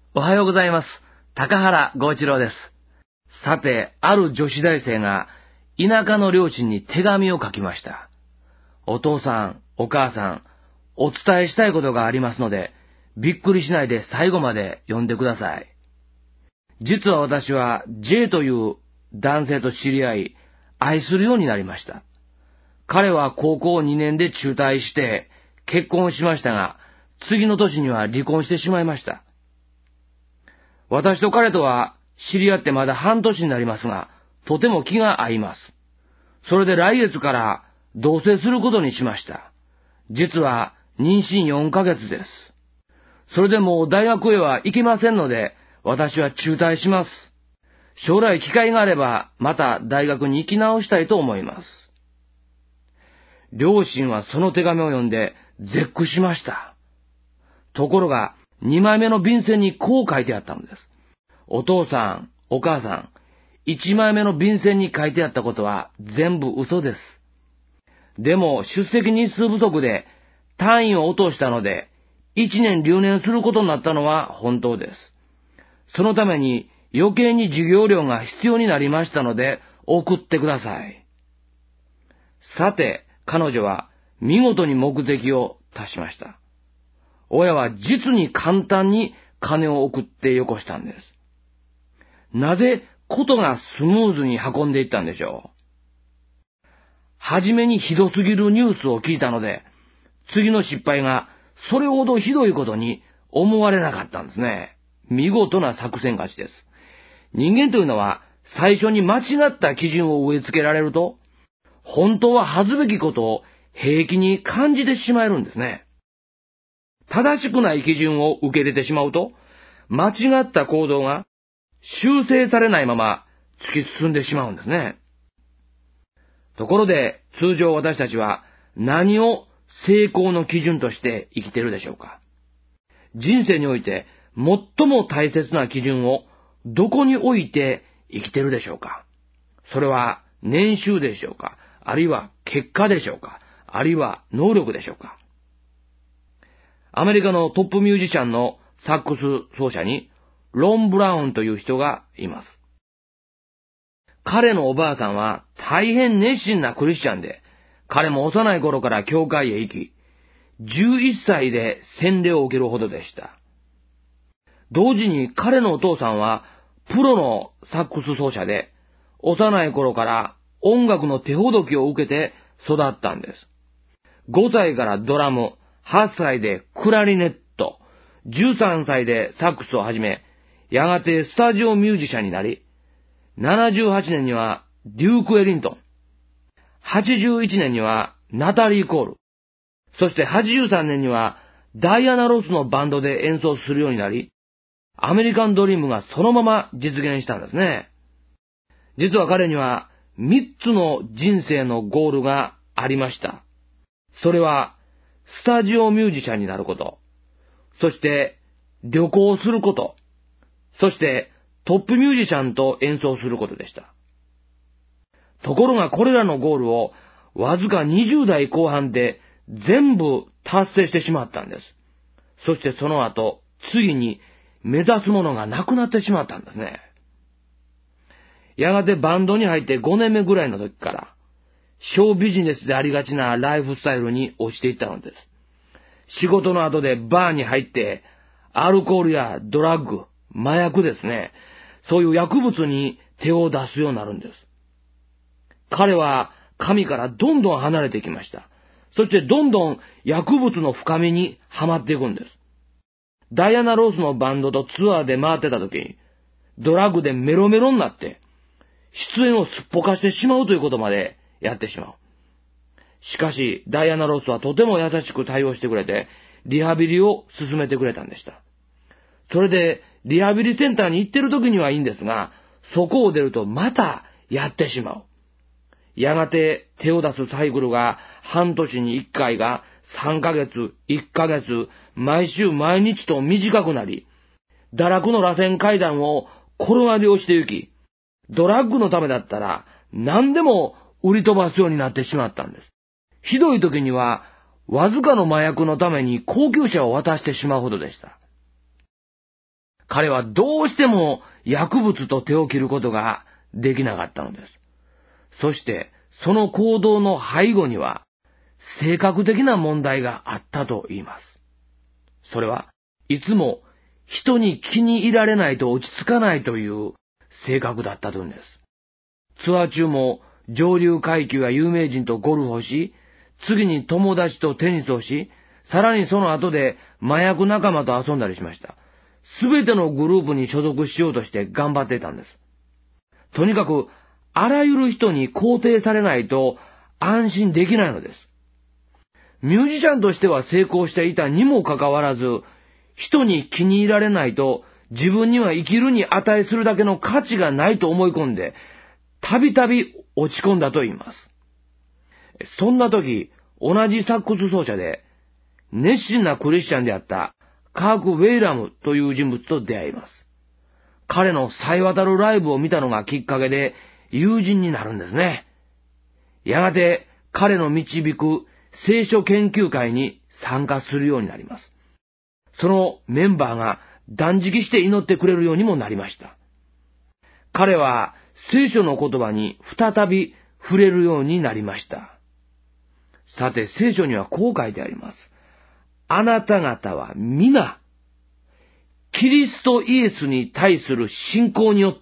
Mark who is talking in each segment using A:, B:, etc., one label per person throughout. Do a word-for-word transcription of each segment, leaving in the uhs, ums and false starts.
A: おはようございます。高原剛一郎です。さて、ある女子大生が田舎の両親に手紙を書きました。お父さん、お母さん、お伝えしたいことがありますので、びっくりしないで最後まで読んでください。実は私は J という男性と知り合い、愛するようになりました。彼は高校にねんで中退して結婚しましたが、次の年には離婚してしまいました。私と彼とは知り合ってまだ半年になりますが、とても気が合います。それで来月から同棲することにしました。実は妊娠よんかげつです。それでもう大学へは行けませんので、私は中退します。将来機会があればまた大学に行き直したいと思います。両親はその手紙を読んで絶句しました。ところがにまいめの便箋にこう書いてあったのです。お父さん、お母さん、いちまいめの便箋に書いてあったことは全部嘘です。でも出席日数不足で単位を落としたのでいちねん留年することになったのは本当です。そのために余計に授業料が必要になりましたので送ってください。さて、彼女は見事に目的を達しました。親は実に簡単に金を送ってよこしたんです。なぜことがスムーズに運んでいったんでしょう。はじめにひどすぎるニュースを聞いたので、次の失敗がそれほどひどいことに思われなかったんですね。見事な作戦勝ちです。人間というのは最初に間違った基準を植え付けられると、本当は恥ずべきことを平気に感じてしまえるんですね。正しくない基準を受け入れてしまうと、間違った行動が修正されないまま突き進んでしまうんですね。ところで、通常私たちは何を成功の基準として生きているでしょうか。人生において最も大切な基準をどこに置いて生きているでしょうか。それは年収でしょうか、あるいは結果でしょうか、あるいは能力でしょうか。アメリカのトップミュージシャンのサックス奏者にロン・ブラウンという人がいます。彼のおばあさんは大変熱心なクリスチャンで、彼も幼い頃から教会へ行き、じゅういっさいで洗礼を受けるほどでした。同時に彼のお父さんはプロのサックス奏者で、幼い頃から音楽の手ほどきを受けて育ったんです。ごさいからドラム、はっさいでクラリネット、じゅうさんさいでサックスを始め、やがてスタジオミュージシャンになり、ななじゅうはちねんにはデューク・エリントン、はちじゅういちねんにはナタリー・コール、そしてはちじゅうさんねんにはダイアナ・ロスのバンドで演奏するようになり、アメリカンドリームがそのまま実現したんですね。実は彼にはみっつの人生のゴールがありました。それはスタジオミュージシャンになること、そして旅行すること、そしてトップミュージシャンと演奏することでした。ところがこれらのゴールをわずかにじゅうだいこう半で全部達成してしまったんです。そしてその後、次に目指すものがなくなってしまったんですね。やがてバンドに入ってごねんめぐらいの時から、ショービジネスでありがちなライフスタイルに落ちていったのです。仕事の後でバーに入って、アルコールやドラッグ、麻薬ですね。そういう薬物に手を出すようになるんです。彼は神からどんどん離れていきました。そしてどんどん薬物の深みにはまっていくんです。ダイアナ・ロースのバンドとツアーで回ってた時に、ドラッグでメロメロになって、出演をすっぽかしてしまうということまでやってしまう。しかし、ダイアナ・ロースはとても優しく対応してくれて、リハビリを進めてくれたんでした。それで、リハビリセンターに行ってる時にはいいんですが、そこを出るとまたやってしまう。やがて手を出すサイクルが半年にいっかいがさんかげつ、いっかげつ、毎週毎日と短くなり、堕落の螺旋階段を転がり落ちて行き、ドラッグのためだったら何でも売り飛ばすようになってしまったんです。ひどい時にはわずかの麻薬のために高級車を渡してしまうほどでした。 彼はどうしても薬物と手を切ることができなかったのです。そして、その行動の背後には、性格的な問題があったと言います。それはいつも人に気に入られないと落ち着かないという性格だったというんです。ツアー中も上流階級や有名人とゴルフをし、次に友達とテニスをし、さらにその後で麻薬仲間と遊んだりしました。すべてのグループに所属しようとして頑張っていたんです。とにかく、あらゆる人に肯定されないと安心できないのです。ミュージシャンとしては成功していたにもかかわらず、人に気に入られないと自分には生きるに値するだけの価値がないと思い込んで、たびたび落ち込んだと言います。そんな時、同じサックス奏者で、熱心なクリスチャンであったカーク・ウェイラムという人物と出会います。彼の冴え渡るライブを見たのがきっかけで友人になるんですね。やがて彼の導く聖書研究会に参加するようになります。そのメンバーが断食して祈ってくれるようにもなりました。彼は聖書の言葉に再び触れるようになりました。さて、聖書にはこう書いてあります。あなた方は皆、キリストイエスに対する信仰によって、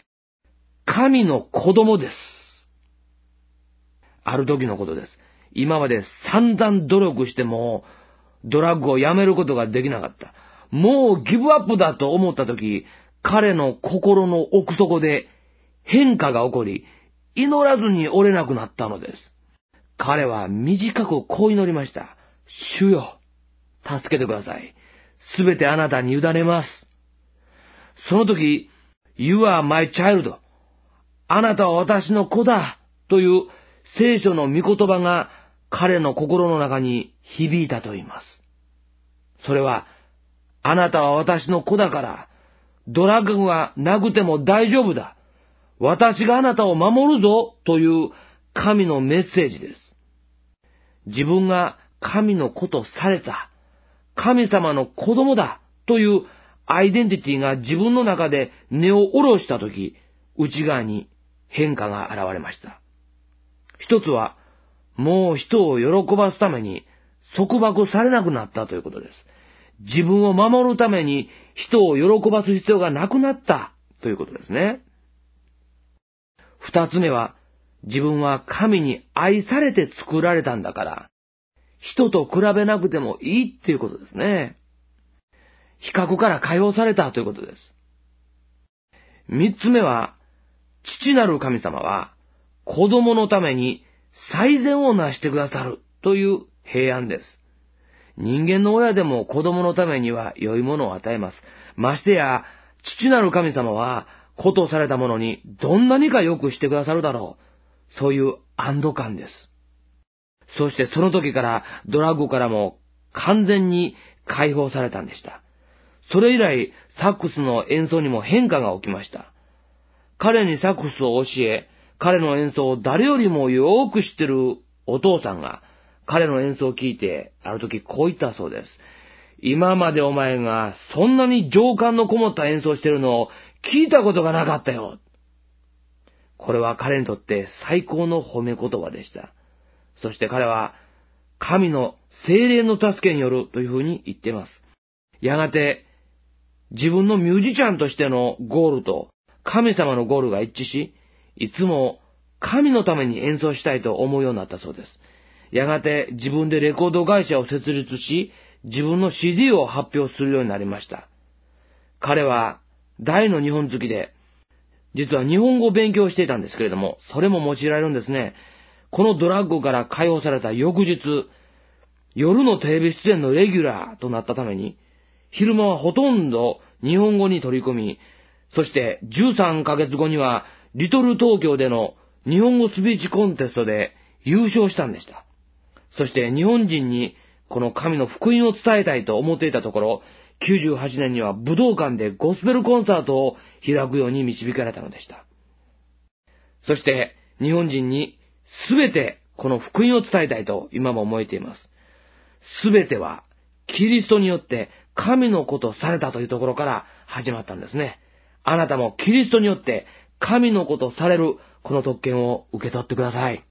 A: 神の子供です。ある時のことです。今まで散々努力しても、ドラッグをやめることができなかった。もうギブアップだと思った時、彼の心の奥底で変化が起こり、祈らずに折れなくなったのです。彼は短くこう祈りました。主よ、助けてください。すべてあなたに委ねます。その時、You are my child. あなたは私の子だという聖書の御言葉が彼の心の中に響いたと言います。それは、あなたは私の子だから、ドラッグがなくても大丈夫だ。私があなたを守るぞという神のメッセージです。自分が神の子とされた、神様の子供だというアイデンティティが自分の中で根を下ろしたとき、内側に変化が現れました。一つは、もう人を喜ばすために束縛されなくなったということです。自分を守るために人を喜ばす必要がなくなったということですね。二つ目は、自分は神に愛されて作られたんだから、人と比べなくてもいいっていうことですね。比較から解放されたということです。三つ目は、父なる神様は、子供のために最善をなしてくださるという平安です。人間の親でも子供のためには良いものを与えます。ましてや、父なる神様は、子とされたものにどんなにか良くしてくださるだろう。そういう安堵感です。そしてその時からドラッグからも完全に解放されたんでした。それ以来、サックスの演奏にも変化が起きました。彼にサックスを教え、彼の演奏を誰よりもよく知ってるお父さんが、彼の演奏を聞いて、ある時こう言ったそうです。今までお前がそんなに情感のこもった演奏してるのを聞いたことがなかったよ。これは彼にとって最高の褒め言葉でした。そして彼は、神の聖霊の助けによるというふうに言っています。やがて、自分のミュージシャンとしてのゴールと神様のゴールが一致し、いつも神のために演奏したいと思うようになったそうです。やがて自分でレコード会社を設立し、自分の シーディー を発表するようになりました。彼は大の日本好きで、実は日本語を勉強していたんですけれども、それも用いられるんですね。このドラッグから解放された翌日、夜のテレビ出演のレギュラーとなったために、昼間はほとんど日本語に取り込み、そしてじゅうさんかげつごにはリトル東京での日本語スピーチコンテストで優勝したんでした。そして日本人にこの神の福音を伝えたいと思っていたところ、きゅうじゅうはちねんには武道館でゴスペルコンサートを開くように導かれたのでした。そして日本人にすべてこの福音を伝えたいと今も思えています。すべてはキリストによって神の子とされたというところから始まったんですね。あなたもキリストによって神の子とされるこの特権を受け取ってください。